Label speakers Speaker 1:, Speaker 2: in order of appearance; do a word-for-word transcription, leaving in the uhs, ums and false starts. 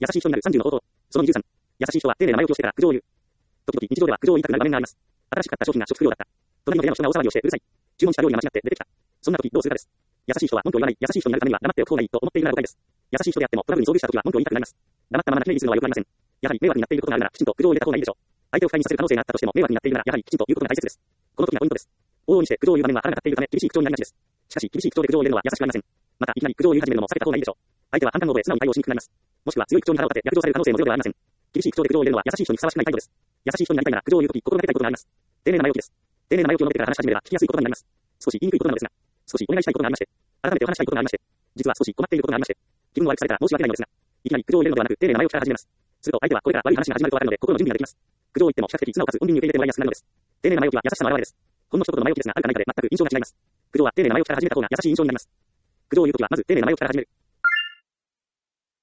Speaker 1: 優しい人になるさんじゅうの方法。そのにじゅうさん。優しい人は丁寧な前置きをしてから苦情を言う。時々日常では苦情を言いたくなる場面があります。新しく買った商品が初期不良だった。隣の部屋の人が大騒ぎをしてうるさい。注文した料理が間違って出てきた。そんな時どうするかです。優しい人は文句を言わない。優しい人になるためには黙っておく方がいいと思っているなら誤解です。優しい人であってもトラブルに遭遇した時は文句を言いたくなります。黙ったまま泣き寝入りするのは良くありません。やはり迷惑になっていることがあるならきちんと苦情を入れた方がいいでしょう。相手を不快にさせる可能性があったとしても迷惑になっているならやはりきちんと言うことが大切です。この時がポイントです。往々にして苦情を言う場面は腹が立っているため厳しい口調になりがちです。しかし厳しい口調で苦情を入れるのは優しくありません。またいきなり苦情を言い始めるのも避けた方がいいでしょう。相手は反感を覚え素直に対応しにくくなります。もしくは強い口調に腹を立て逆上される可能性もゼロではありません。厳しい口調で苦情を入れるのは優しい人にふさわしくない態度です。優しい人になりたいなら苦情を言うとき心がけたいことがあります。丁寧な前置きです。丁寧な前置きを述べてから話し始めれば聞きやすい言葉になります。少し言いにくいことなのですが、少しお願いしたいことがありまして、改めてお話したいことがありまして、実は少し困っていることがありまして、気分を悪くされたら申し訳ないのですが、いきなり苦情を入れるのではなく丁寧な前置きから始めます。すると相手はこれから悪い話が始まるとわかるので心の準備ができます。苦情を言っても比較的綱をかつ穏便に受け入れてもらいやすくなるのです。丁寧な前置きは優しさの表れです。ほんの一言の前置きですがあるかないかで全く印象が違います。苦情は丁寧な前置きから始めた方が優しい印象になります。苦情を言うときはまず丁寧な前置きから始める。